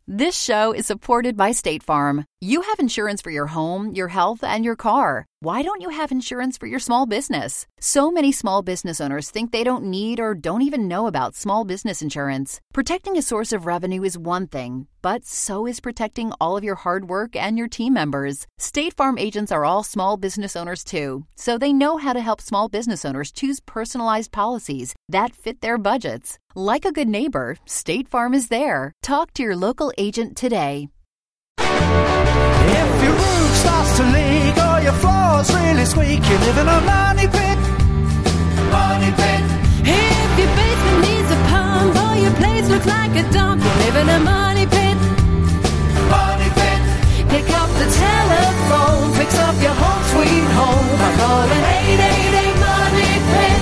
This show is supported by State Farm. You have insurance for your home, your health, and your car. Why don't you have insurance for your small business? So many small business owners think they don't need or don't even know about small business insurance. Protecting a source of revenue is one thing, but so is protecting all of your hard work and your team members. State Farm agents are all small business owners too, so they know how to help small business owners choose personalized policies that fit their budgets. Like a good neighbor, State Farm is there. Talk to your local agent today. If your roof starts to leak or your floor's really squeak, you live in a money pit. Money pit. If your basement needs a pump or your place looks like a dump, you live in a money pit. Money pit. Pick up the telephone, fix up your home sweet home by calling 888 Money Pit.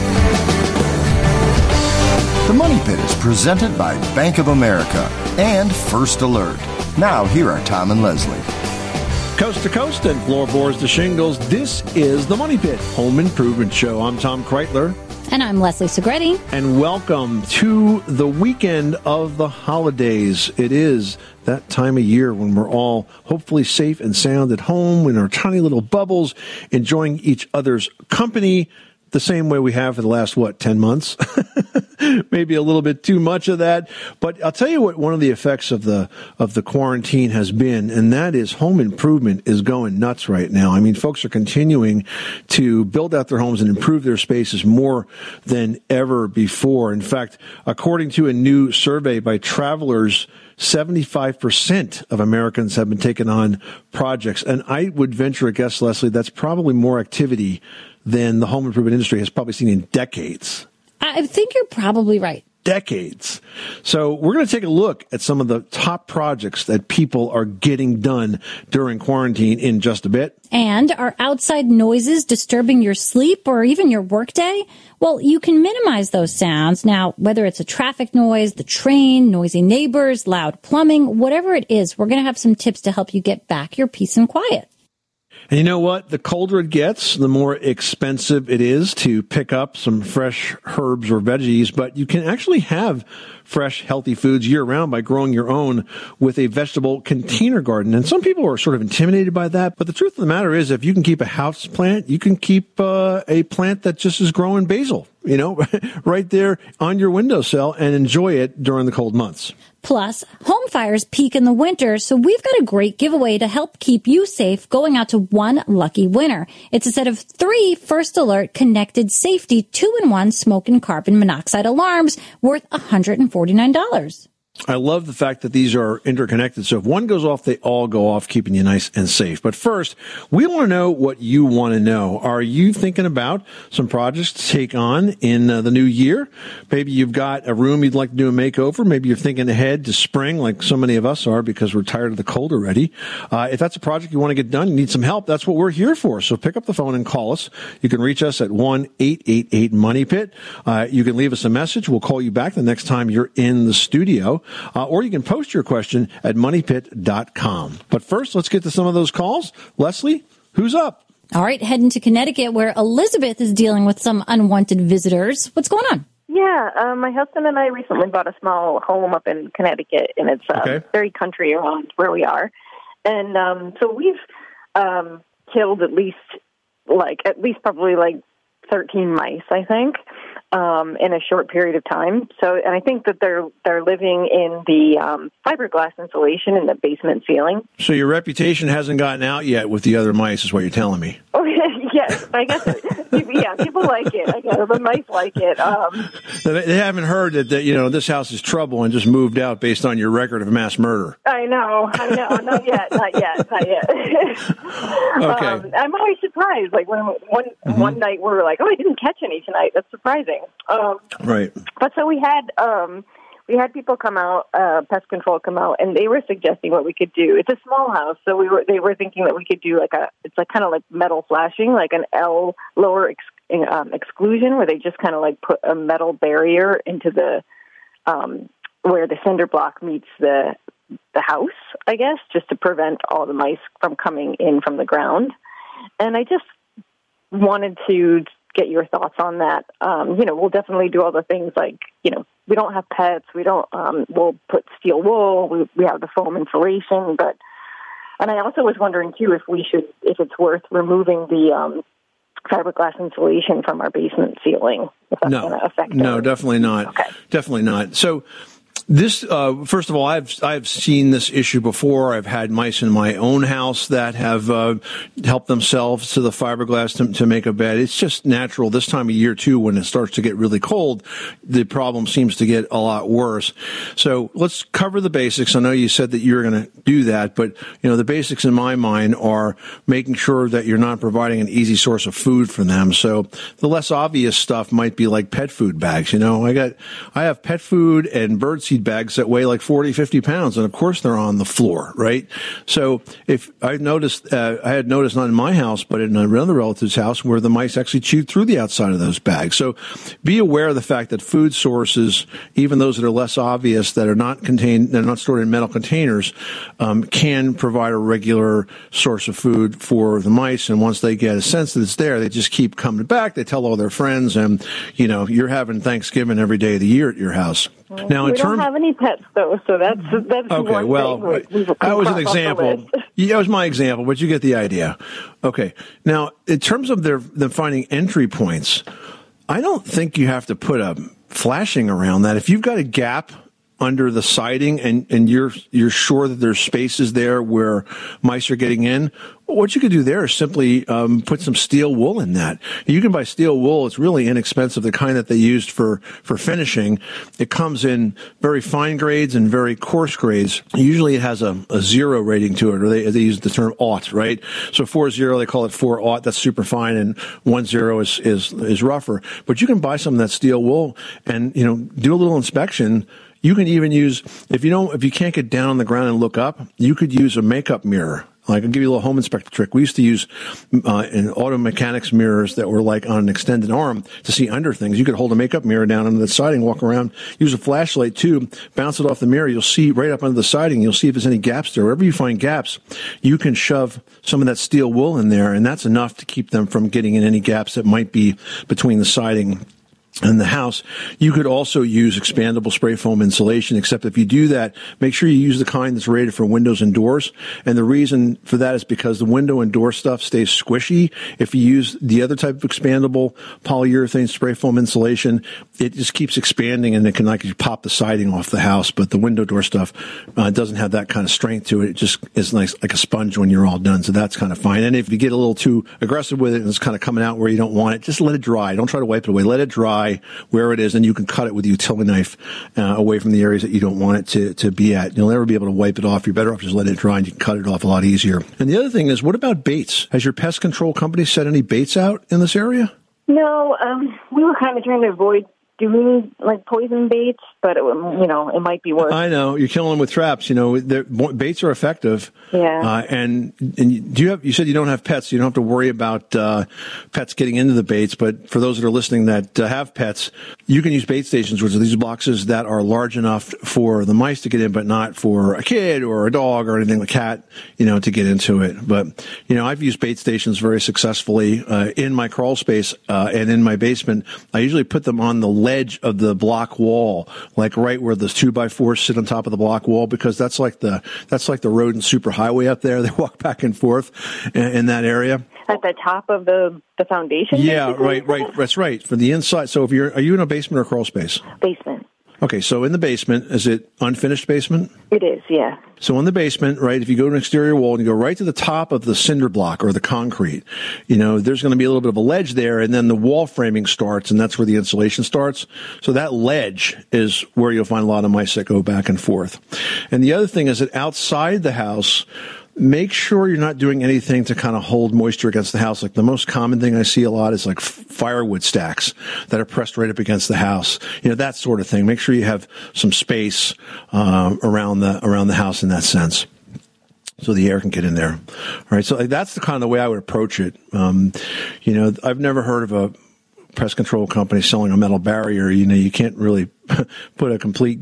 The Money Pit is presented by Bank of America and First Alert. Now, here are Tom and Leslie. Coast to coast and floorboards to shingles, this is the Money Pit Home Improvement Show. I'm Tom Kreitler. And I'm Leslie Segretti. And welcome to the weekend of the holidays. It is that time of year when we're all hopefully safe and sound at home in our tiny little bubbles, enjoying each other's company the same way we have for the last, 10 months? Maybe a little bit too much of that. But I'll tell you what one of the effects of the quarantine has been, and that is home improvement is going nuts right now. I mean, folks are continuing to build out their homes and improve their spaces more than ever before. In fact, according to a new survey by Travelers, 75% of Americans have been taking on projects. And I would venture a guess, Leslie, that's probably more activity than the home improvement industry has probably seen in decades. I think you're probably right. Decades. So we're going to take a look at some of the top projects that people are getting done during quarantine in just a bit. And are outside noises disturbing your sleep or even your workday? Well, you can minimize those sounds. Now, whether it's a traffic noise, the train, noisy neighbors, loud plumbing, whatever it is, we're going to have some tips to help you get back your peace and quiet. And you know what? The colder it gets, the more expensive it is to pick up some fresh herbs or veggies, but you can actually have fresh, healthy foods year-round by growing your own with a vegetable container garden. And some people are sort of intimidated by that, but the truth of the matter is if you can keep a house plant, you can keep a plant that just is growing basil, right there on your windowsill and enjoy it during the cold months. Plus, home fires peak in the winter, so we've got a great giveaway to help keep you safe going out to one lucky winner. It's a set of 3 First Alert connected safety 2-in-1 smoke and carbon monoxide alarms worth $149. I love the fact that these are interconnected. So if one goes off, they all go off, keeping you nice and safe. But first, we want to know what you want to know. Are you thinking about some projects to take on in the new year? Maybe you've got a room you'd like to do a makeover. Maybe you're thinking ahead to spring like so many of us are because we're tired of the cold already. If that's a project you want to get done, you need some help, that's what we're here for. So pick up the phone and call us. You can reach us at 1-888-MONEY-PIT. You can leave us a message. We'll call you back the next time you're in the studio. Or you can post your question at moneypit.com. But first, let's get to some of those calls. Leslie, who's up? All right, heading to Connecticut where Elizabeth is dealing with some unwanted visitors. What's going on? Yeah, my husband and I recently bought a small home up in Connecticut, and it's very country around where we are. And so we've killed at least probably 13 mice, I think. In a short period of time. So, and I think that they're living in the fiberglass insulation in the basement ceiling. So your reputation hasn't gotten out yet with the other mice, is what you're telling me. Oh, yes, I guess. People like it. I guess the mice like it. They haven't heard that this house is trouble and just moved out based on your record of mass murder. I know. Not yet. Okay. I'm always surprised. Like when one night we were like, "Oh, I didn't catch any tonight." That's surprising. Right. But so we had people come out, pest control come out, and they were suggesting what we could do. It's a small house, so they were thinking that we could do it's kind of like metal flashing, like an L lower exclusion, where they just kind of like put a metal barrier into the where the cinder block meets the house, I guess, just to prevent all the mice from coming in from the ground. And I just wanted to get your thoughts on that. We'll definitely do all the things like, we don't have pets. We don't. We'll put steel wool. We have the foam insulation, but. And I also was wondering too if it's worth removing the fiberglass insulation from our basement ceiling. If that's going to affect No, definitely not. Okay. Definitely not. So this, first of all, I've seen this issue before. I've had mice in my own house that have helped themselves to the fiberglass to make a bed. It's just natural this time of year too, when it starts to get really cold, the problem seems to get a lot worse. So let's cover the basics. I know you said that you were going to do that, but the basics in my mind are making sure that you're not providing an easy source of food for them. So the less obvious stuff might be like pet food bags. I have pet food and birdseed bags that weigh like 40, 50 pounds. And of course they're on the floor, right? So if I noticed, I had noticed not in my house, but in another relative's house where the mice actually chewed through the outside of those bags. So be aware of the fact that food sources, even those that are less obvious, that are not stored in metal containers, can provide a regular source of food for the mice. And once they get a sense that it's there, they just keep coming back. They tell all their friends, and you're having Thanksgiving every day of the year at your house. Now, we don't have any pets, though, so that's okay. Well, that was an example. That was my example, but you get the idea. Okay. Now, in terms of them finding entry points, I don't think you have to put a flashing around that. If you've got a gap under the siding and you're sure that there's spaces there where mice are getting in, what you could do there is simply put some steel wool in that. You can buy steel wool. It's really inexpensive, the kind that they used for finishing. It comes in very fine grades and very coarse grades. Usually it has a 0 rating to it, or they use the term aught, right? So 4.0, they call it 4 aught. That's super fine, and 1.0 is rougher. But you can buy some of that steel wool and do a little inspection. You can even use, if you can't get down on the ground and look up, you could use a makeup mirror. Like, I'll give you a little home inspector trick. We used to use in auto mechanics mirrors that were like on an extended arm to see under things. You could hold a makeup mirror down under the siding, walk around, use a flashlight too, bounce it off the mirror. You'll see right up under the siding. You'll see if there's any gaps there. Wherever you find gaps, you can shove some of that steel wool in there, and that's enough to keep them from getting in any gaps that might be between the siding and the house. You could also use expandable spray foam insulation, except if you do that, make sure you use the kind that's rated for windows and doors. And the reason for that is because the window and door stuff stays squishy. If you use the other type of expandable polyurethane spray foam insulation, it just keeps expanding, and it can like pop the siding off the house. But the window door stuff doesn't have that kind of strength to it. It just is nice, like a sponge when you're all done. So that's kind of fine. And if you get a little too aggressive with it and it's kind of coming out where you don't want it, just let it dry. Don't try to wipe it away. Let it dry where it is, and you can cut it with a utility knife away from the areas that you don't want it to be at. You'll never be able to wipe it off. You're better off just letting it dry, and you can cut it off a lot easier. And the other thing is, what about baits? Has your pest control company set any baits out in this area? No, we were kind of trying to avoid doing like poison baits, but it might be worse. I know you're killing them with traps. Baits are effective. Yeah. And you said you don't have pets, so you don't have to worry about pets getting into the baits. But for those that are listening that have pets, you can use bait stations, which are these boxes that are large enough for the mice to get in, but not for a kid or a dog or anything like a cat, to get into it. But I've used bait stations very successfully in my crawl space and in my basement. I usually put them on the ledge of the block wall, like right where the 2x4s sit on top of the block wall, because that's like the rodent superhighway up there. They walk back and forth in that area. At the top of the foundation? Yeah, basically? right. That's right. For the inside. So are you in a basement or crawl space? Basement. Okay, so in the basement, is it unfinished basement? It is, yeah. So in the basement, right, if you go to an exterior wall and you go right to the top of the cinder block or the concrete, there's going to be a little bit of a ledge there, and then the wall framing starts, and that's where the insulation starts. So that ledge is where you'll find a lot of mice that go back and forth. And the other thing is that outside the house, make sure you're not doing anything to kind of hold moisture against the house. Like the most common thing I see a lot is like firewood stacks that are pressed right up against the house. That sort of thing. Make sure you have some space around the house in that sense, so the air can get in there. All right. So that's the kind of the way I would approach it. I've never heard of a pest control company selling a metal barrier. You can't really put a complete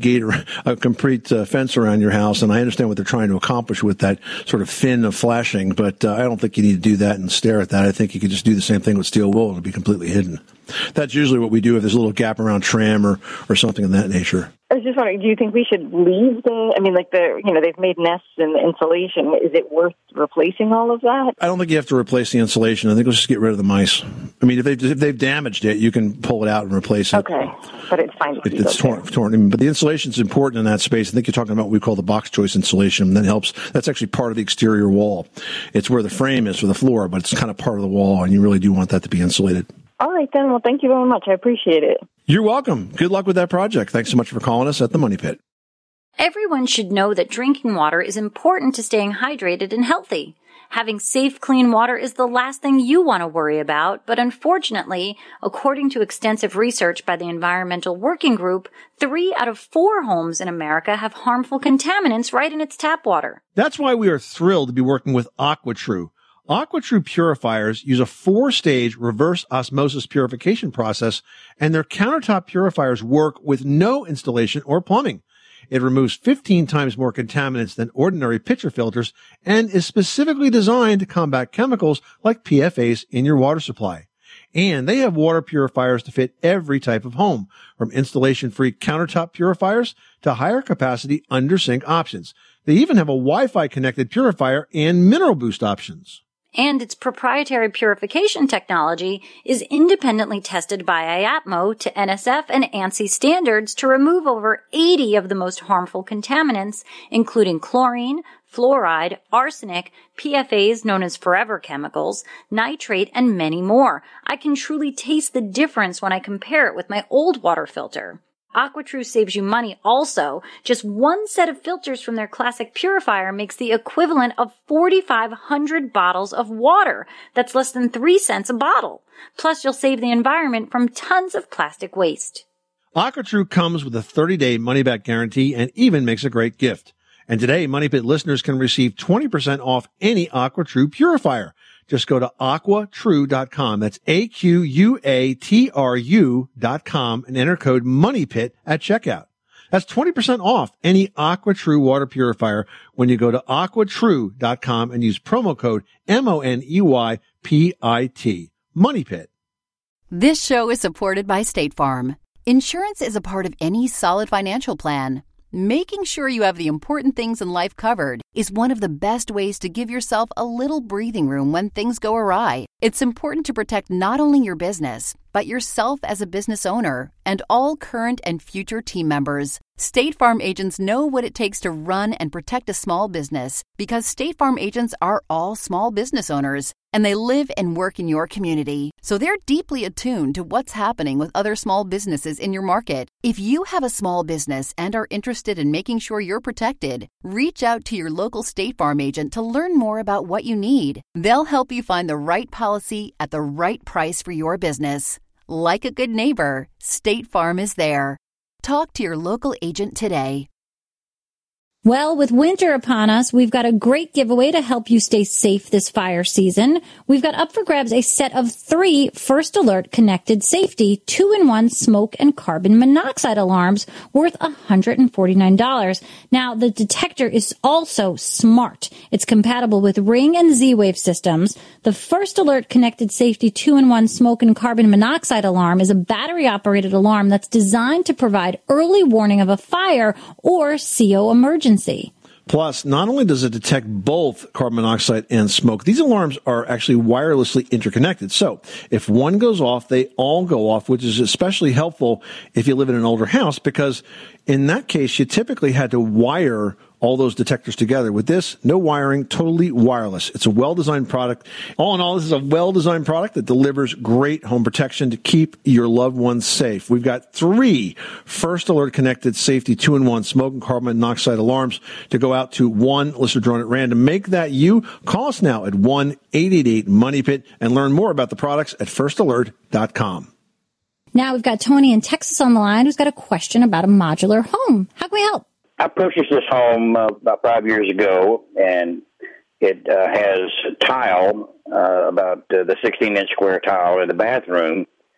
fence around your house. And I understand what they're trying to accomplish with that sort of fin of flashing, but I don't think you need to do that and stare at that. I think you could just do the same thing with steel wool. It'll be completely hidden. That's usually what we do if there's a little gap around trim or something of that nature. I was just wondering, do you think we should leave they've made nests in the insulation. Is it worth replacing all of that? I don't think you have to replace the insulation. I think let's just get rid of the mice. I mean, if they've damaged it, you can pull it out and replace it. Okay, but it's fine. It's torn. But the insulation is important in that space. I think you're talking about what we call the box choice insulation. That helps. That's actually part of the exterior wall. It's where the frame is for the floor, but it's kind of part of the wall, and you really do want that to be insulated. All right, then. Well, thank you very much. I appreciate it. You're welcome. Good luck with that project. Thanks so much for calling us at the Money Pit. Everyone should know that drinking water is important to staying hydrated and healthy. Having safe, clean water is the last thing you want to worry about, but unfortunately, according to extensive research by the Environmental Working Group, 3 out of 4 homes in America have harmful contaminants right in its tap water. That's why we are thrilled to be working with AquaTrue. AquaTrue purifiers use a 4-stage reverse osmosis purification process, and their countertop purifiers work with no installation or plumbing. It removes 15 times more contaminants than ordinary pitcher filters and is specifically designed to combat chemicals like PFAS in your water supply. And they have water purifiers to fit every type of home, from installation-free countertop purifiers to higher capacity under-sink options. They even have a Wi-Fi connected purifier and mineral boost options. And its proprietary purification technology is independently tested by IAPMO to NSF and ANSI standards to remove over 80 of the most harmful contaminants, including chlorine, fluoride, arsenic, PFAS known as forever chemicals, nitrate, and many more. I can truly taste the difference when I compare it with my old water filter. AquaTrue saves you money also. Just one set of filters from their classic purifier makes the equivalent of 4,500 bottles of water. That's less than 3 cents a bottle. Plus, you'll save the environment from tons of plastic waste. AquaTrue comes with a 30-day money-back guarantee and even makes a great gift. And today, Money Pit listeners can receive 20% off any AquaTrue purifier. Just go to AquaTrue.com. That's AQUATRU.com and enter code MONEYPIT at checkout. That's 20% off any AquaTrue water purifier when you go to AquaTrue.com and use promo code MONEYPIT. Money Pit. This show is supported by State Farm. Insurance is a part of any solid financial plan. Making sure you have the important things in life covered is one of the best ways to give yourself a little breathing room when things go awry. It's important to protect not only your business, but yourself as a business owner and all current and future team members. State Farm agents know what it takes to run and protect a small business because State Farm agents are all small business owners and they live and work in your community. So they're deeply attuned to what's happening with other small businesses in your market. If you have a small business and are interested in making sure you're protected, reach out to your local State Farm agent to learn more about what you need. They'll help you find the right policy at the right price for your business. Like a good neighbor, State Farm is there. Talk to your local agent today. Well, with winter upon us, we've got a great giveaway to help you stay safe this fire season. We've got up for grabs a set of 3 First Alert connected safety 2-in-1 smoke and carbon monoxide alarms worth $149. Now, the detector is also smart. It's compatible with Ring and Z-Wave systems. The First Alert connected safety 2-in-1 smoke and carbon monoxide alarm is a battery-operated alarm that's designed to provide early warning of a fire or CO emergency. Plus, not only does it detect both carbon monoxide and smoke, these alarms are actually wirelessly interconnected. So if one goes off, they all go off, which is especially helpful if you live in an older house, because in that case, you typically had to wire all those detectors together. With this, no wiring, totally wireless. It's a well-designed product. All in all, this is a well-designed product that delivers great home protection to keep your loved ones safe. We've got 3 First Alert connected safety 2-in-1 smoke and carbon monoxide alarms to go out to one listener drawn at random. Make that you. Call us now at 1-888-MONEYPIT and learn more about the products at firstalert.com. Now we've got Tony in Texas on the line who's got a question about a modular home. How can we help? I purchased this home about 5 years ago, and it has tile, about the 16-inch square tile in the bathroom,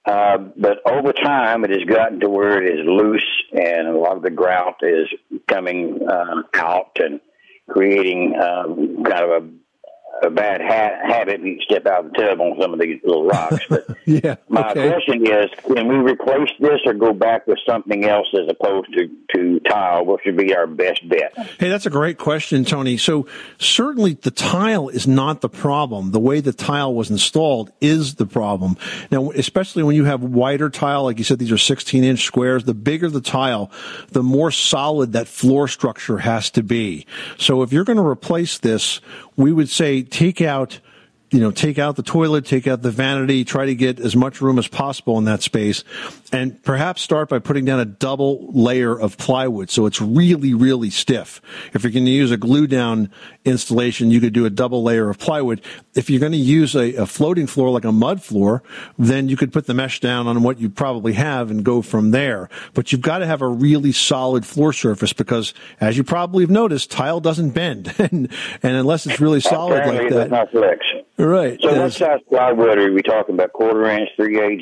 But over time, it has gotten to where it is loose, and a lot of the grout is coming out and creating kind of a bad habit when you step out of the tub on some of these little rocks. But my question is, can we replace this or go back with something else as opposed to tile? What should be our best bet? Hey, that's a great question, Tony. So certainly the tile is not the problem. The way the tile was installed is the problem. Now, especially when you have wider tile, like you said, these are 16-inch squares. The bigger the tile, the more solid that floor structure has to be. So if you're going to replace this, we would say take out the toilet, take out the vanity, try to get as much room as possible in that space, and perhaps start by putting down a double layer of plywood so it's really, really stiff. If you're going to use a glue down installation, you could do a double layer of plywood. If you're going to use a floating floor like a mud floor, then you could put the mesh down on what you probably have and go from there. But you've got to have a really solid floor surface because, as you probably have noticed, tile doesn't bend. and unless it's really solid like that. Not flex. Right. So what size plywood are we talking about? 1/4 inch,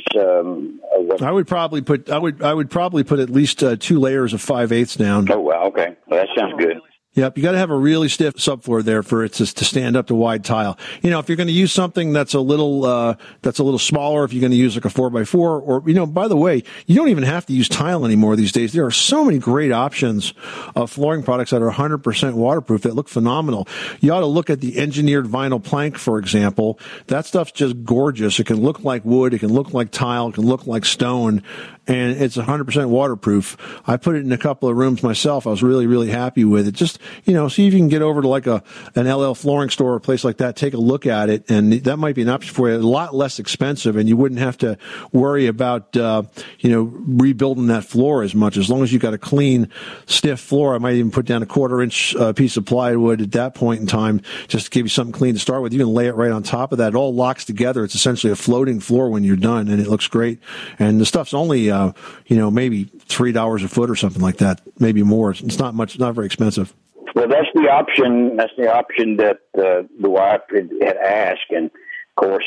3/8? I would probably put at least 2 layers of 5/8 down. Oh wow, okay, well, that sounds good. Yep, you got to have a really stiff subfloor there for it to stand up to wide tile. If you're going to use something that's a little smaller, if you're going to use like a 4x4, or by the way, you don't even have to use tile anymore these days. There are so many great options of flooring products that are 100% waterproof that look phenomenal. You ought to look at the engineered vinyl plank, for example. That stuff's just gorgeous. It can look like wood, it can look like tile, it can look like stone, and it's 100% waterproof. I put it in a couple of rooms myself. I was really, really happy with it. Just see if you can get over to like an LL flooring store or a place like that, take a look at it, and that might be an option for you. A lot less expensive, and you wouldn't have to worry about, rebuilding that floor as much. As long as you've got a clean, stiff floor, I might even put down a 1/4 inch piece of plywood at that point in time, just to give you something clean to start with. You can lay it right on top of that. It all locks together. It's essentially a floating floor when you're done, and it looks great. And the stuff's only, maybe $3 a foot or something like that, maybe more. It's not much, not very expensive. Well, that's the option. That's the option that the wife had asked, and of course,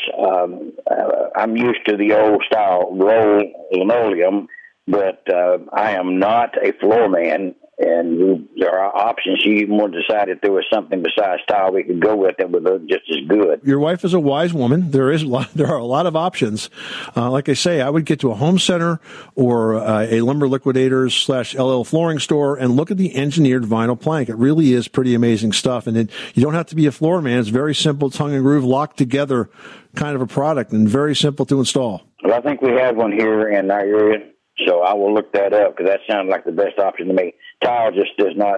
I'm used to the old style roll linoleum, but I am not a floor man. And there are options. She even wanted to decide if there was something besides tile we could go with that would look just as good. Your wife is a wise woman. There are a lot of options. Like I say, I would get to a home center or a Lumber Liquidators / LL flooring store and look at the engineered vinyl plank. It really is pretty amazing stuff. And you don't have to be a floor man. It's very simple, tongue and groove, locked together kind of a product, and very simple to install. Well, I think we have one here in our area, so I will look that up because that sounds like the best option to me. Tile just does not.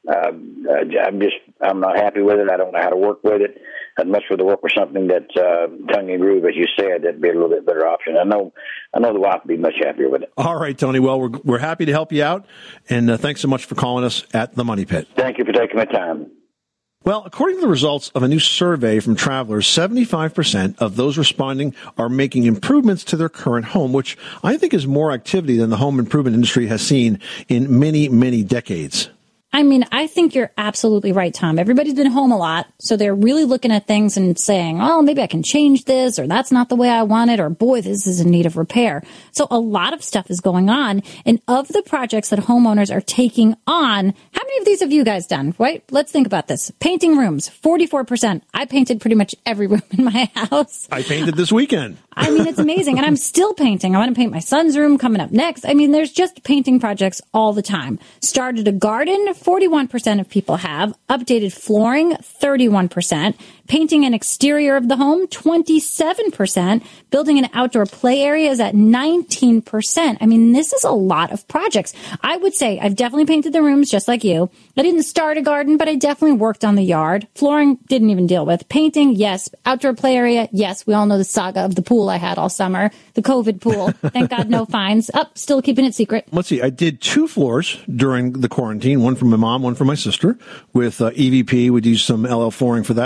I'm not happy with it. I don't know how to work with it. I'd much rather work with something that's tongue and groove, as you said. That'd be a little bit better option. I know the wife would be much happier with it. All right, Tony. Well, we're happy to help you out, and thanks so much for calling us at the Money Pit. Thank you for taking my time. Well, according to the results of a new survey from Travelers, 75% of those responding are making improvements to their current home, which I think is more activity than the home improvement industry has seen in many, many decades. I think you're absolutely right, Tom. Everybody's been home a lot, so they're really looking at things and saying, oh, maybe I can change this, or that's not the way I want it, or boy, this is in need of repair. So a lot of stuff is going on. And of the projects that homeowners are taking on, how many of these have you guys done? Right? Let's think about this. Painting rooms, 44%. I painted pretty much every room in my house. I painted this weekend. It's amazing. And I'm still painting. I want to paint my son's room coming up next. There's just painting projects all the time. Started a garden, 41% of people have. Updated flooring, 31%. Painting an exterior of the home, 27%. Building an outdoor play area is at 19%. This is a lot of projects. I would say I've definitely painted the rooms just like you. I didn't start a garden, but I definitely worked on the yard. Flooring, didn't even deal with. Painting, yes. Outdoor play area, yes. We all know the saga of the pool I had all summer. The COVID pool. Thank God, no fines. Still keeping it secret. Let's see. I did 2 floors during the quarantine. One for my mom, one for my sister. With EVP, we'd use some LL flooring for that. That was great.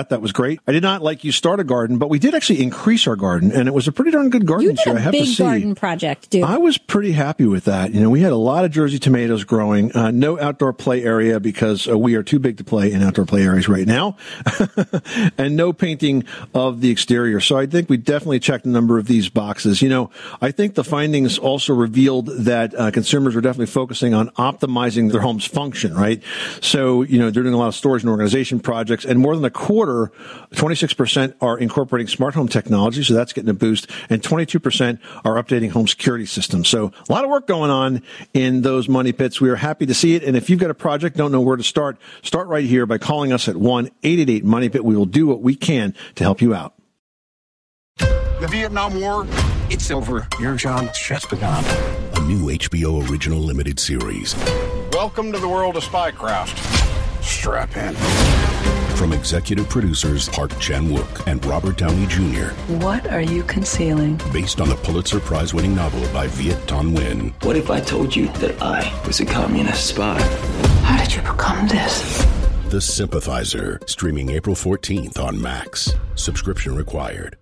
great. I did not, like you, start a garden, but we did actually increase our garden, and it was a pretty darn good garden this year, I have to see. You did a big garden project, dude. I was pretty happy with that. We had a lot of Jersey tomatoes growing, no outdoor play area because we are too big to play in outdoor play areas right now, and no painting of the exterior. So I think we definitely checked a number of these boxes. I think the findings also revealed that consumers are definitely focusing on optimizing their home's function, right? So, they're doing a lot of storage and organization projects, and more than a quarter, 26% are incorporating smart home technology, so that's getting a boost, and 22% are updating home security systems. So a lot of work going on in those money pits. We are happy to see it, and if you've got a project, don't know where to start right here by calling us at 1-888-MONEY-PIT. We will do what we can to help you out. The Vietnam War, it's over. Your job's just begun. A new HBO original limited series. Welcome to the world of spycraft. Strap in. From executive producers Park Chan-wook and Robert Downey Jr. What are you concealing? Based on the Pulitzer Prize-winning novel by Viet Thanh Nguyen. What if I told you that I was a communist spy? How did you become this? The Sympathizer, streaming April 14th on Max. Subscription required.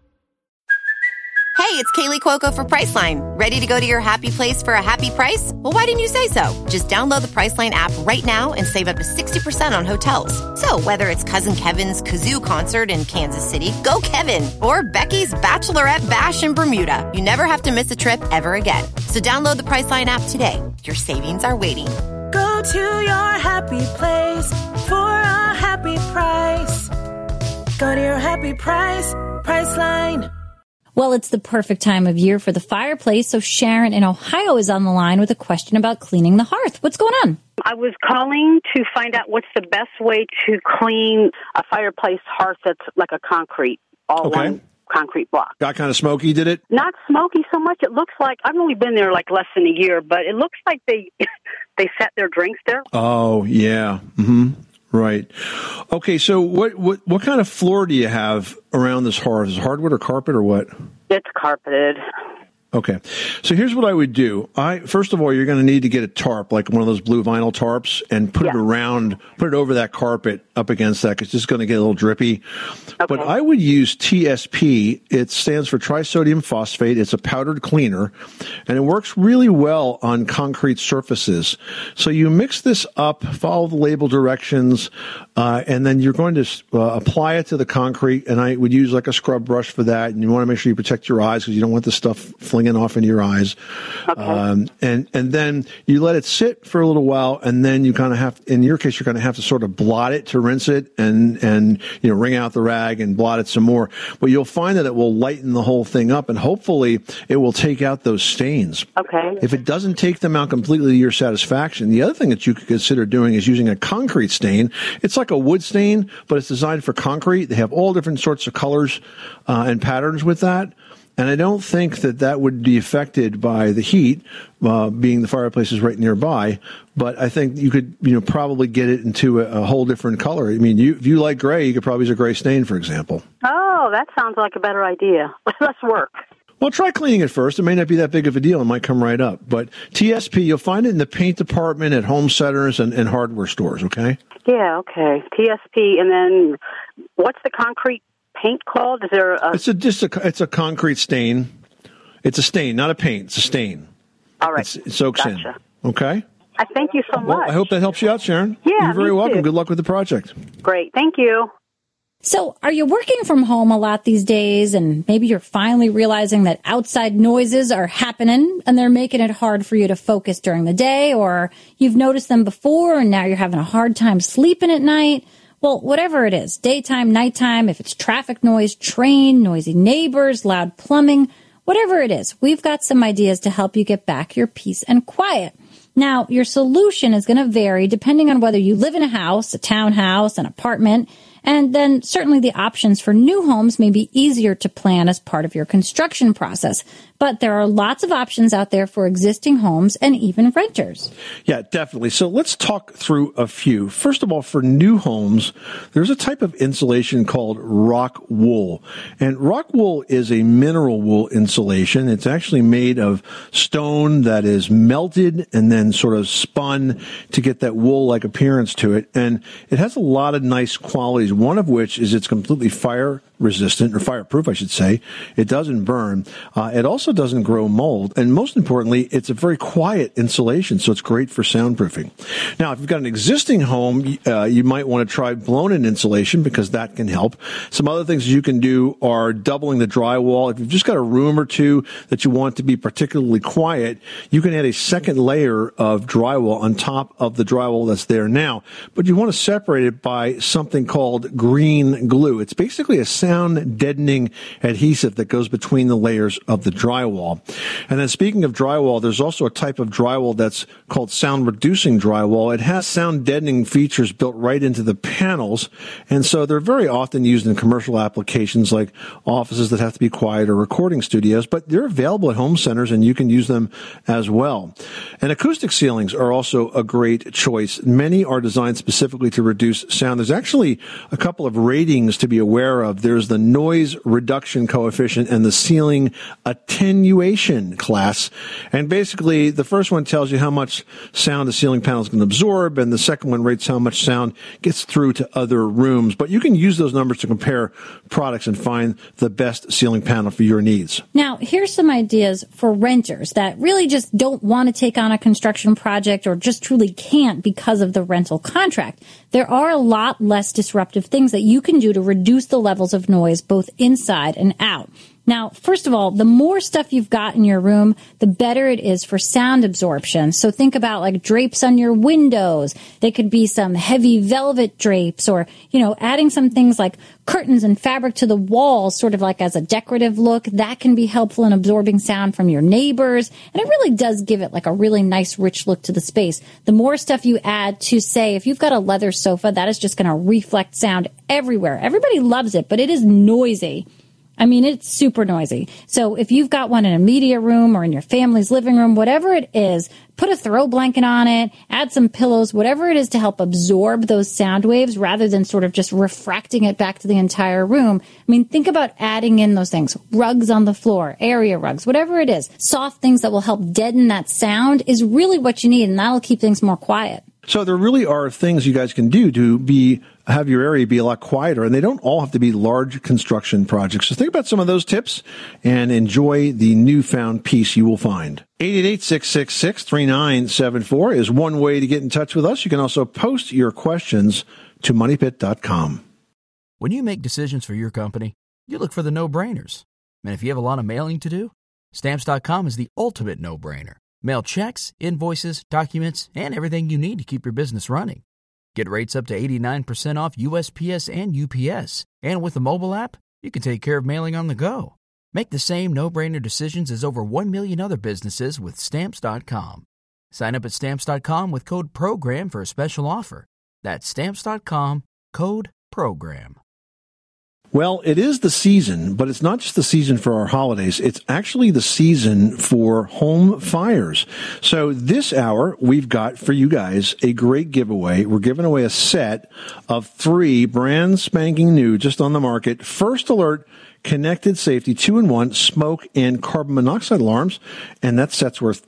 Hey, it's Kaylee Cuoco for Priceline. Ready to go to your happy place for a happy price? Well, why didn't you say so? Just download the Priceline app right now and save up to 60% on hotels. So whether it's Cousin Kevin's Kazoo Concert in Kansas City, go Kevin, or Becky's Bachelorette Bash in Bermuda, you never have to miss a trip ever again. So download the Priceline app today. Your savings are waiting. Go to your happy place for a happy price. Go to your happy price, Priceline. Well, it's the perfect time of year for the fireplace, so Sharon in Ohio is on the line with a question about cleaning the hearth. What's going on? I was calling to find out what's the best way to clean a fireplace hearth that's like a concrete, one concrete block. Got kind of smoky, did it? Not smoky so much. It looks like, I've only been there like less than a year, but it looks like they set their drinks there. Oh, yeah. Mm-hmm. Right. Okay, so what kind of floor do you have around this hearth? Is it hardwood or carpet or what? It's carpeted. Okay. So here's what I would do. First of all, you're going to need to get a tarp, like one of those blue vinyl tarps, and put it over that carpet up against that, because it's just going to get a little drippy. Okay. But I would use TSP. It stands for trisodium phosphate. It's a powdered cleaner, and it works really well on concrete surfaces. So you mix this up, follow the label directions, and then you're going to apply it to the concrete, and I would use like a scrub brush for that, and you want to make sure you protect your eyes because you don't want the stuff flinging off into your eyes. Okay. And then you let it sit for a little while, and then you kind of have, in your case, you're going to have to sort of blot it to rinse it and wring out the rag and blot it some more. But you'll find that it will lighten the whole thing up, and hopefully it will take out those stains. Okay. If it doesn't take them out completely to your satisfaction, the other thing that you could consider doing is using a concrete stain. It's like a wood stain, but it's designed for concrete. They have all different sorts of colors and patterns with that. And I don't think that would be affected by the heat, being the fireplace is right nearby. But I think you could, probably get it into a whole different color. I mean, if you like gray, you could probably use a gray stain, for example. Oh, that sounds like a better idea. Let's work. Well, try cleaning it first. It may not be that big of a deal. It might come right up. But TSP, you'll find it in the paint department at home centers and hardware stores, okay? Yeah, okay. TSP, and then what's the concrete paint called? Is there a... It's a concrete stain. It's a stain, not a paint. It's a stain. All right. It soaks in. Okay? I thank you so much. Well, I hope that helps you out, Sharon. Yeah, you're very welcome. Good luck with the project. Great. Thank you. So are you working from home a lot these days, and maybe you're finally realizing that outside noises are happening and they're making it hard for you to focus during the day, or you've noticed them before and now you're having a hard time sleeping at night? Well, whatever it is, daytime, nighttime, if it's traffic noise, train, noisy neighbors, loud plumbing, whatever it is, we've got some ideas to help you get back your peace and quiet. Now, your solution is going to vary depending on whether you live in a house, a townhouse, an apartment, and then certainly the options for new homes may be easier to plan as part of your construction process. But there are lots of options out there for existing homes and even renters. Yeah, definitely. So let's talk through a few. First of all, for new homes, there's a type of insulation called rock wool. And rock wool is a mineral wool insulation. It's actually made of stone that is melted and then sort of spun to get that wool-like appearance to it. And it has a lot of nice qualities. one of which is it's completely fire resistant, or fireproof, I should say. It doesn't burn. It also doesn't grow mold. And most importantly, it's a very quiet insulation, so it's great for soundproofing. Now, if you've got an existing home, you might want to try blown-in insulation because that can help. Some other things you can do are doubling the drywall. If you've just got a room or two that you want to be particularly quiet, you can add a second layer of drywall on top of the drywall that's there now. But you want to separate it by something called green glue. It's basically a sound deadening adhesive that goes between the layers of the drywall. And then speaking of drywall, there's also a type of drywall that's called sound reducing drywall. It has sound deadening features built right into the panels, and so they're very often used in commercial applications like offices that have to be quiet or recording studios, but they're available at home centers and you can use them as well. And acoustic ceilings are also a great choice. Many are designed specifically to reduce sound. There's actually a couple of ratings to be aware of. There's the noise reduction coefficient and the ceiling attenuation class. And basically, the first one tells you how much sound the ceiling panels can absorb, and the second one rates how much sound gets through to other rooms. But you can use those numbers to compare products and find the best ceiling panel for your needs. Now, here's some ideas for renters that really just don't want to take on a construction project or just truly can't because of the rental contract. There are a lot less disruptive things that you can do to reduce the levels of noise both inside and out. Now, first of all, the more stuff you've got in your room, the better it is for sound absorption. So think about like drapes on your windows. They could be some heavy velvet drapes or, adding some things like curtains and fabric to the walls, sort of like as a decorative look. That can be helpful in absorbing sound from your neighbors. And it really does give it like a really nice, rich look to the space. The more stuff you add to, say, if you've got a leather sofa, that is just going to reflect sound everywhere. Everybody loves it, but it is noisy. I mean, it's super noisy. So if you've got one in a media room or in your family's living room, whatever it is, put a throw blanket on it, add some pillows, whatever it is to help absorb those sound waves rather than sort of just refracting it back to the entire room. I mean, think about adding in those things. Rugs on the floor, area rugs, whatever it is. Soft things that will help deaden that sound is really what you need, and that'll keep things more quiet. So there really are things you guys can do to have your area be a lot quieter, and they don't all have to be large construction projects. So think about some of those tips and enjoy the newfound peace you will find. 888-666-3974 is one way to get in touch with us. You can also post your questions to moneypit.com. When you make decisions for your company, you look for the no-brainers. And if you have a lot of mailing to do, Stamps.com is the ultimate no-brainer. Mail checks, invoices, documents, and everything you need to keep your business running. Get rates up to 89% off USPS and UPS. And with the mobile app, you can take care of mailing on the go. Make the same no-brainer decisions as over 1 million other businesses with Stamps.com. Sign up at Stamps.com with code PROGRAM for a special offer. That's Stamps.com, code PROGRAM. Well, it is the season, but it's not just the season for our holidays. It's actually the season for home fires. So this hour, we've got for you guys a great giveaway. We're giving away a set of 3 brand spanking new, just on the market, First Alert Connected Safety 2-in-1 smoke and carbon monoxide alarms, and that set's worth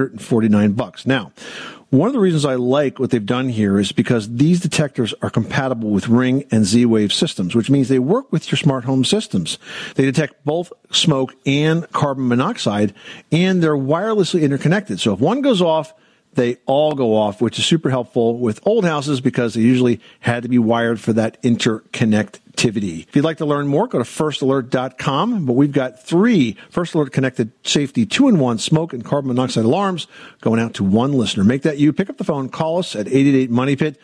$149. Now, one of the reasons I like what they've done here is because these detectors are compatible with Ring and Z-Wave systems, which means they work with your smart home systems. They detect both smoke and carbon monoxide, and they're wirelessly interconnected. So if one goes off, they all go off, which is super helpful with old houses because they usually had to be wired for that interconnectivity. If you'd like to learn more, go to firstalert.com. But we've got 3 First Alert Connected Safety 2-in-1 smoke and carbon monoxide alarms going out to one listener. Make that you. Pick up the phone. Call us at 888-MONEYPIT,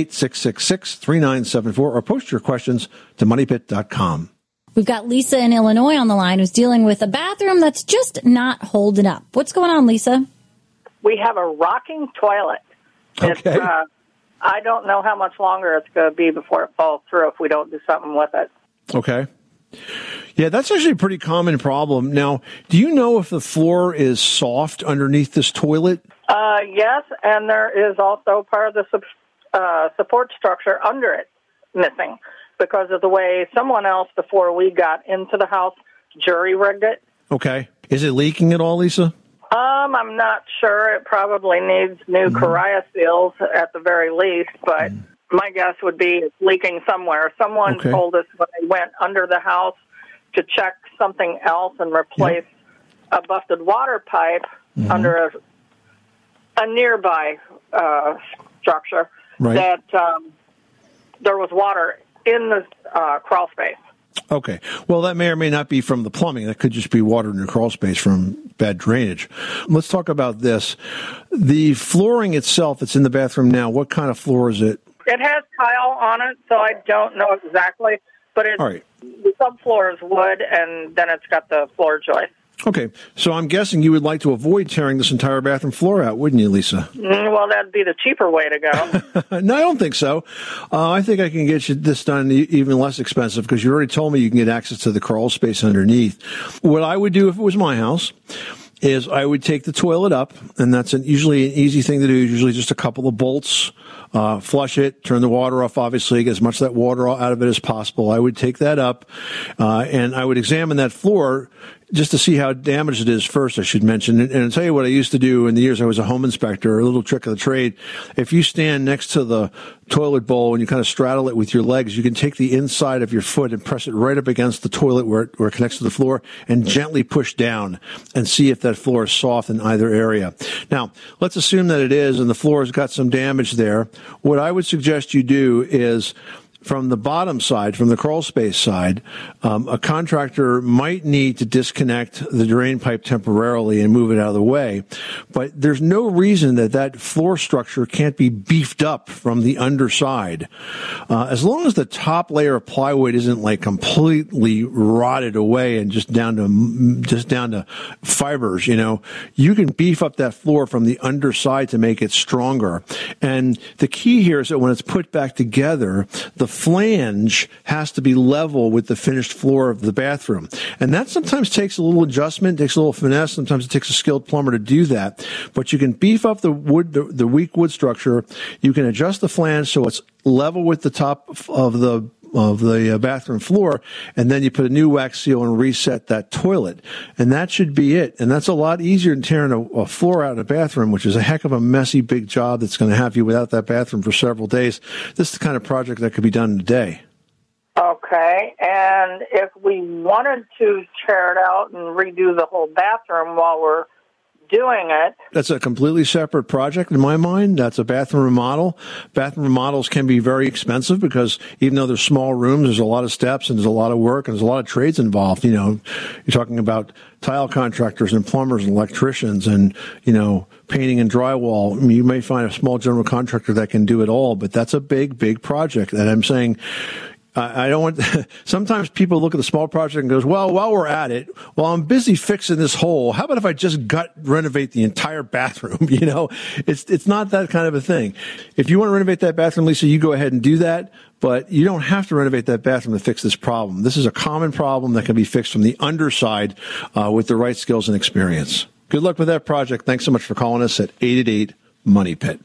888-666-3974, or post your questions to moneypit.com. We've got Lisa in Illinois on the line who's dealing with a bathroom that's just not holding up. What's going on, Lisa? We have a rocking toilet. Okay. I don't know how much longer it's going to be before it falls through if we don't do something with it. Okay. Yeah, that's actually a pretty common problem. Now, do you know if the floor is soft underneath this toilet? Yes, and there is also part of the support structure under it missing because of the way someone else, before we got into the house, jury-rigged it. Okay. Is it leaking at all, Lisa? I'm not sure. It probably needs new Coriaseals at the very least, but My guess would be it's leaking somewhere. Someone told us when they went under the house to check something else and replace a busted water pipe under a nearby structure, that there was water in the crawl space. Okay. Well, that may or may not be from the plumbing. That could just be water in your crawl space from bad drainage. Let's talk about this. The flooring itself that's in the bathroom now, what kind of floor is it? It has tile on it, so I don't know exactly, but it's the subfloor is wood, and then it's got the floor joist. Okay, so I'm guessing you would like to avoid tearing this entire bathroom floor out, wouldn't you, Lisa? Well, that'd be the cheaper way to go. No, I don't think so. I think I can get you this done even less expensive because you already told me you can get access to the crawl space underneath. What I would do if it was my house is I would take the toilet up, and that's usually an easy thing to do, usually just a couple of bolts, flush it, turn the water off, obviously, get as much of that water out of it as possible. I would take that up, and I would examine that floor just to see how damaged it is first, I should mention. And I'll tell you what I used to do in the years I was a home inspector, a little trick of the trade. If you stand next to the toilet bowl and you kind of straddle it with your legs, you can take the inside of your foot and press it right up against the toilet where it connects to the floor and gently push down and see if that floor is soft in either area. Now, let's assume that it is and the floor has got some damage there. What I would suggest you do is from the bottom side, from the crawl space side, a contractor might need to disconnect the drain pipe temporarily and move it out of the way. But there's no reason that floor structure can't be beefed up from the underside. As long as the top layer of plywood isn't like completely rotted away and just down to fibers, you can beef up that floor from the underside to make it stronger. And the key here is that when it's put back together, the flange has to be level with the finished floor of the bathroom. And that sometimes takes a little adjustment, takes a little finesse. Sometimes it takes a skilled plumber to do that. But you can beef up the weak wood structure. You can adjust the flange so it's level with the top of the bathroom floor, and then you put a new wax seal and reset that toilet. And that should be it. And that's a lot easier than tearing a floor out in a bathroom, which is a heck of a messy, big job that's going to have you without that bathroom for several days. This is the kind of project that could be done in a day. Okay, and if we wanted to tear it out and redo the whole bathroom while we're doing it. That's a completely separate project in my mind. That's a bathroom remodel. Bathroom remodels can be very expensive because even though they're small rooms, there's a lot of steps and there's a lot of work and there's a lot of trades involved. You're talking about tile contractors and plumbers and electricians and, painting and drywall. I mean, you may find a small general contractor that can do it all, but that's a big, big project. And I'm saying, I don't want, sometimes people look at the small project and goes, well, while we're at it, while I'm busy fixing this hole, how about if I just renovate the entire bathroom? It's not that kind of a thing. If you want to renovate that bathroom, Lisa, you go ahead and do that, but you don't have to renovate that bathroom to fix this problem. This is a common problem that can be fixed from the underside, with the right skills and experience. Good luck with that project. Thanks so much for calling us at 888-MONEY-PIT.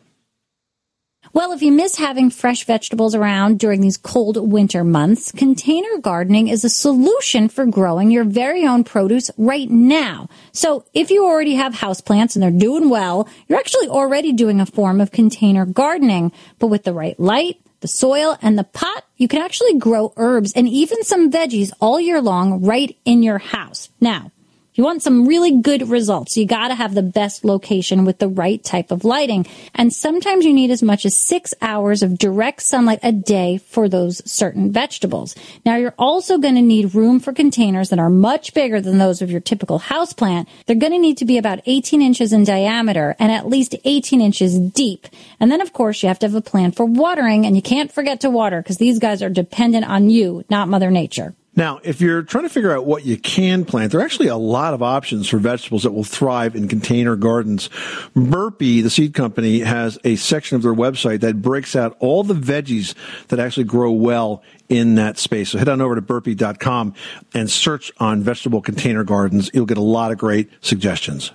Well, if you miss having fresh vegetables around during these cold winter months, container gardening is a solution for growing your very own produce right now. So if you already have houseplants and they're doing well, you're actually already doing a form of container gardening. But with the right light, the soil, and the pot, you can actually grow herbs and even some veggies all year long right in your house. Now, you want some really good results. You got to have the best location with the right type of lighting. And sometimes you need as much as 6 hours of direct sunlight a day for those certain vegetables. Now, you're also going to need room for containers that are much bigger than those of your typical houseplant. They're going to need to be about 18 inches in diameter and at least 18 inches deep. And then, of course, you have to have a plan for watering, and you can't forget to water because these guys are dependent on you, not Mother Nature. Now, if you're trying to figure out what you can plant, there are actually a lot of options for vegetables that will thrive in container gardens. Burpee, the seed company, has a section of their website that breaks out all the veggies that actually grow well in that space. So head on over to burpee.com and search on vegetable container gardens. You'll get a lot of great suggestions.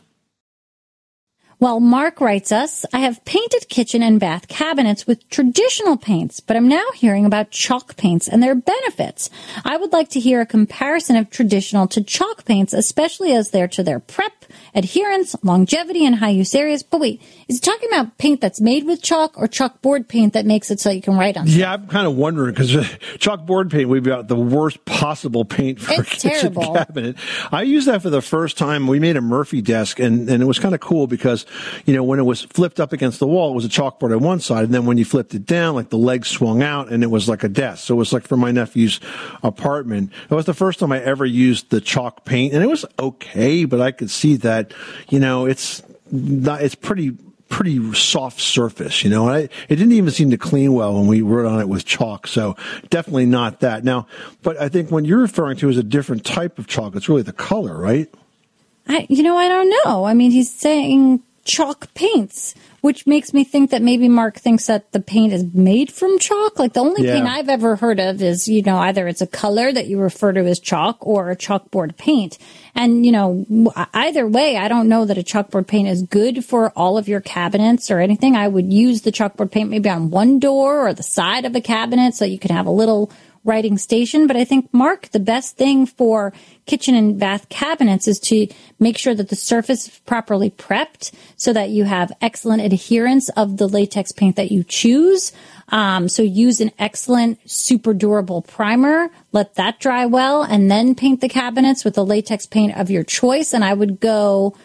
Well, Mark writes us, I have painted kitchen and bath cabinets with traditional paints, but I'm now hearing about chalk paints and their benefits. I would like to hear a comparison of traditional to chalk paints, especially as they're to their prep, adherence, longevity in high-use areas. But wait, is it talking about paint that's made with chalk or chalkboard paint that makes it so you can write on stuff? Yeah, I'm kind of wondering because chalkboard paint, we've got the worst possible paint for a kitchen cabinet. I used that for the first time. We made a Murphy desk, and it was kind of cool because, when it was flipped up against the wall, it was a chalkboard on one side, and then when you flipped it down, like the legs swung out, and it was like a desk. So it was like for my nephew's apartment. It was the first time I ever used the chalk paint, and it was okay, but I could see that, it's pretty soft surface, it didn't even seem to clean well when we wrote on it with chalk. So definitely not that. Now, but I think when you're referring to is a different type of chalk, it's really the color, right? I don't know. I mean, he's saying chalk paints, which makes me think that maybe Mark thinks that the paint is made from chalk. Like the only paint I've ever heard of is, either it's a color that you refer to as chalk or a chalkboard paint. And, either way, I don't know that a chalkboard paint is good for all of your cabinets or anything. I would use the chalkboard paint maybe on one door or the side of a cabinet so you can have a little writing station. But I think, Mark, the best thing for kitchen and bath cabinets is to make sure that the surface is properly prepped so that you have excellent adherence of the latex paint that you choose. So use an excellent, super durable primer, let that dry well, and then paint the cabinets with the latex paint of your choice. And I would go,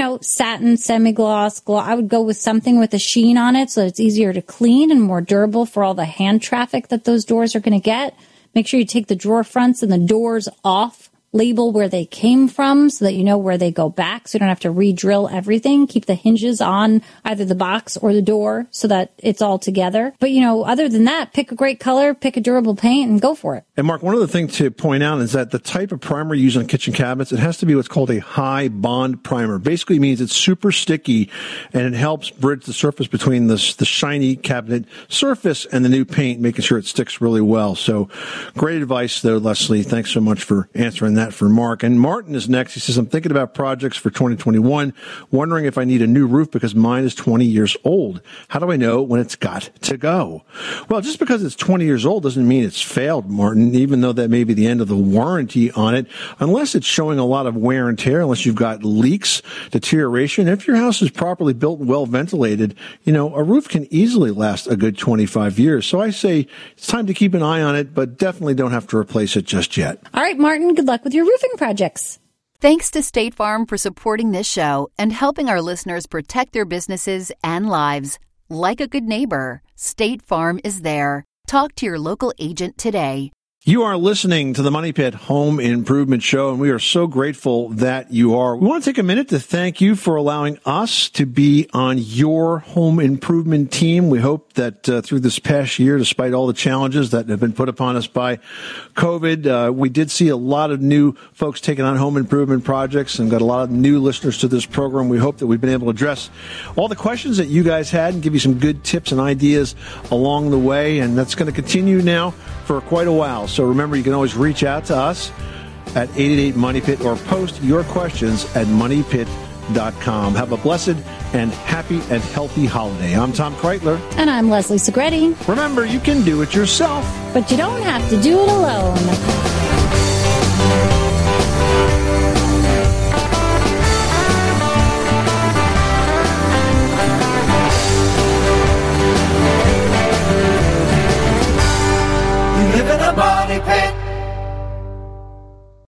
satin, semi-gloss, I would go with something with a sheen on it so that it's easier to clean and more durable for all the hand traffic that those doors are going to get. Make sure you take the drawer fronts and the doors off, label where they came from so that you know where they go back so you don't have to re-drill everything. Keep the hinges on either the box or the door so that it's all together. But, other than that, pick a great color, pick a durable paint, and go for it. And Mark, one other thing to point out is that the type of primer used on kitchen cabinets, it has to be what's called a high bond primer. Basically means it's super sticky and it helps bridge the surface between the shiny cabinet surface and the new paint, making sure it sticks really well. So great advice there, Leslie. Thanks so much for answering that for Mark. And Martin is next. He says, I'm thinking about projects for 2021, wondering if I need a new roof because mine is 20 years old. How do I know when it's got to go? Well, just because it's 20 years old doesn't mean it's failed, Martin, even though that may be the end of the warranty on it, unless it's showing a lot of wear and tear, unless you've got leaks, deterioration. If your house is properly built and well ventilated, a roof can easily last a good 25 years. So I say it's time to keep an eye on it, but definitely don't have to replace it just yet. All right, Martin, good luck with your roofing projects. Thanks to State Farm for supporting this show and helping our listeners protect their businesses and lives. Like a good neighbor, State Farm is there. Talk to your local agent today. You are listening to the Money Pit Home Improvement Show, and we are so grateful that you are. We want to take a minute to thank you for allowing us to be on your home improvement team. We hope that through this past year, despite all the challenges that have been put upon us by COVID, we did see a lot of new folks taking on home improvement projects and got a lot of new listeners to this program. We hope that we've been able to address all the questions that you guys had and give you some good tips and ideas along the way, and that's going to continue now for quite a while. So remember, you can always reach out to us at 888-MONEY-PIT or post your questions at moneypit.com. Have a blessed and happy and healthy holiday. I'm Tom Kreitler. And I'm Leslie Segretti. Remember, you can do it yourself, but you don't have to do it alone. Live in a money pit.